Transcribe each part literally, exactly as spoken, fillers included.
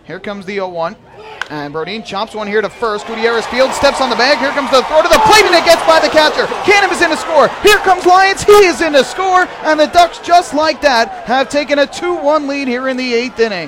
Here comes the oh one. And Brodin chops one here to first. Gutierrez fields, steps on the bag. Here comes the throw to the plate, and it gets by the catcher. Canham is in to score. Here comes Lyons. He is in to score. And the Ducks, just like that, have taken a two one lead here in the eighth inning.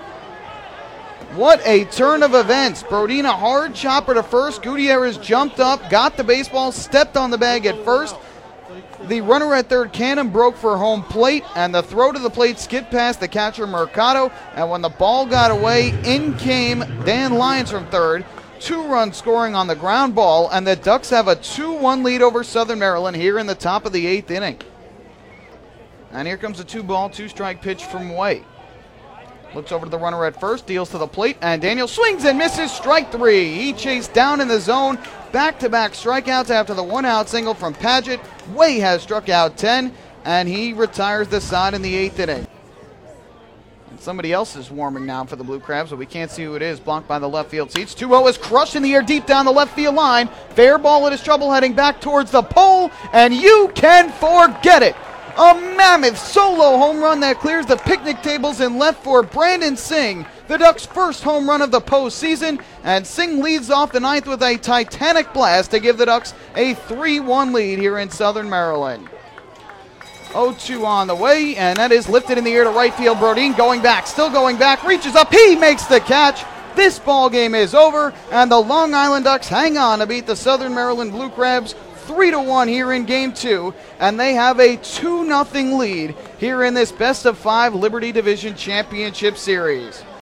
What a turn of events. Brodin a hard chopper to first. Gutierrez jumped up, got the baseball, stepped on the bag at first. The runner at third, Canham, broke for home plate, and the throw to the plate skid past the catcher, Mercado. And when the ball got away, in came Dan Lyons from third. Two-run scoring on the ground ball, and the Ducks have a two one lead over Southern Maryland here in the top of the eighth inning. And here comes a two-ball, two-strike pitch from Way. Looks over to the runner at first, deals to the plate, and Daniel swings and misses, strike three. He chased down in the zone, back-to-back strikeouts after the one-out single from Paget. Way has struck out ten, and he retires the side in the eighth inning. And somebody else is warming now for the Blue Crabs, but we can't see who it is. Blocked by the left field seats. two oh is crushed in the air deep down the left field line. Fair ball at his trouble heading back towards the pole, and you can forget it. A mammoth solo home run that clears the picnic tables in left for Brandon Singh, the Ducks' first home run of the postseason, and Singh leads off the ninth with a titanic blast to give the Ducks a three one lead here in Southern Maryland. oh two on the way, and that is lifted in the air to right field. Brodin going back, still going back, reaches up, he makes the catch. This ball game is over, and the Long Island Ducks hang on to beat the Southern Maryland Blue Crabs three to one here in game two, and they have a two nothing lead here in this best of five Liberty Division Championship Series.